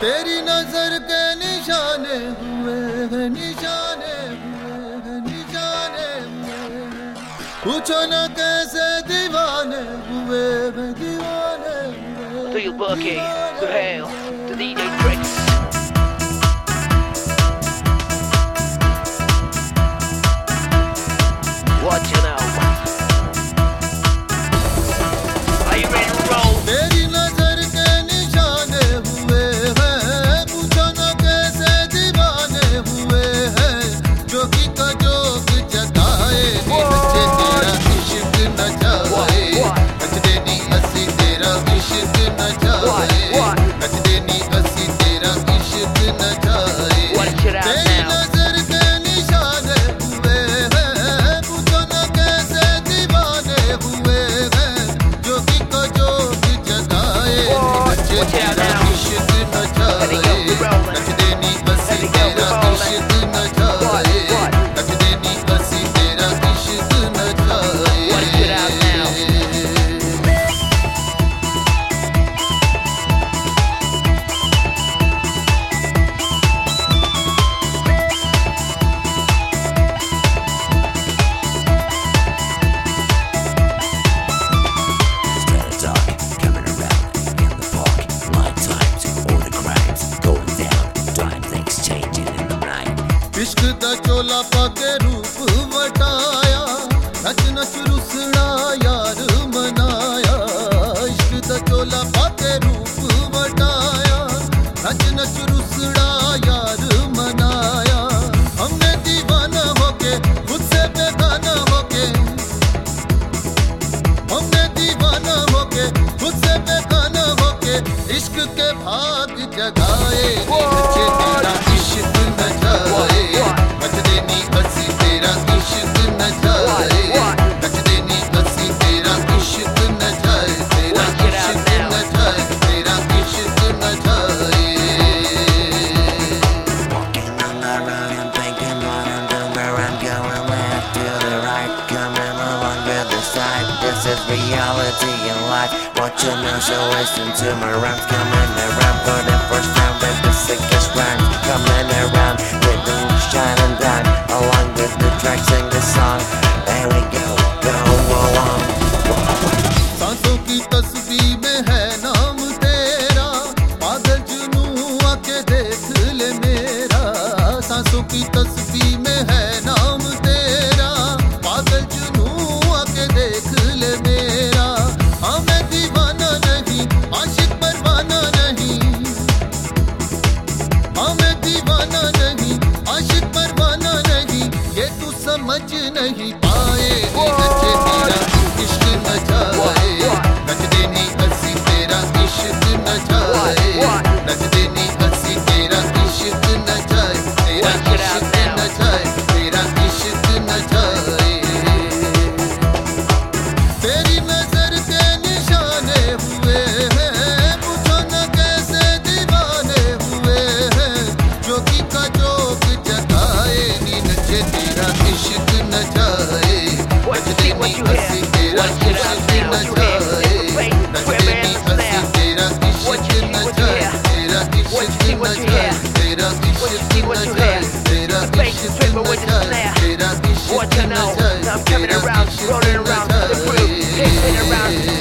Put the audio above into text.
तेरी नजर के निशाने हुए हैं, निशाने हुए हैं, निशाने हुए हैं। पूछो न कैसे दीवाने हुए हैं, दीवाने हुए। Do you Bucky? Good hail to DJ Tricks. What you know? Are you ready to roll? तेरी नजर के निशाने हुए हैं, पूछो न कैसे दीवाने हुए हैं। जोगी का जोग जगाए नी बच्चे तेरा इश्क न जाए, नचदे नी असी तेरा इश्क न जाए, नचदे नी असी तेरा इश्क न जाए। तेरी नजर के निशाने हुए हैं, पूछो न कैसे दीवाने हुए हैं। जोगी का जोग जगाए नी बच्चे तेरा इश्क न जाए, नचदे नी असी तेरा इश्क न जाए, नचदे नी असी तेरा इश्क न जाए। इश्क दा चोला पाके रूप वटाया, नच नच रुसड़ा यार मनाया। इश्क दा चोला पाके रूप वटाया, नच नच रुसड़ा यार मनाया। हमने दीवाना होके खुद से बेगाना होके, हमने दीवाना होके खुद से बेगाना होके। इश्क के भाग जगाए नी बच्चे तेरा इश्क न जाए, नचदे नी असी तेरा इश्क न जाए, नचदे नी असी तेरा इश्क न जाए, तेरा इश्क न जाए, तेरा इश्क न जाए। Walking on the road and thinking what I'm doing, where I'm going, left to the right, coming along with the side. This is reality in life. What you know, so listen to my rhymes. Coming around for the first time with the sickest rhymes. Coming around with the shine and dine, along with the track, sing the song. There we go, go along. सांसों की तस्वीर में है नाम तेरा, पागल जुनू आके देख ले मेरा। सांसों की तस्वीर में है नाम तेरा, पागल जुनू आके देख ले मेरा। हाँ मैं दीवाना नहीं, आशिक परवाना नहीं। हाँ मैं दीवाना नहीं, आशिक परवाना नहीं। ये तू समझ नहीं पाएगी, नचे तेरा इश्क न जाए, नचदे नी असी तेरा इश्क न जाए, नचदे नी असी तेरा इश्क न जाए, तेरा इश्क न जाए, तेरा इश्क न जाए। तेरी नजर के निशाने हुए हैं, पूछो न कैसे दीवाने हुए हैं। जोगी का जोग जगाए नी नचे तेरा इश्क न जाए, नचदे नी असी तेरा इश्क न जाए, नचदे नी असी तेरा इश्क न जाए, तेरा इश्क न जाए, तेरा इश्क न जाए, तेरा इश्क न जाए, तेरा इश्क What you न know? जाए, I'm coming तेरा around, इश्क rolling न around the groove, dancing around. जाए।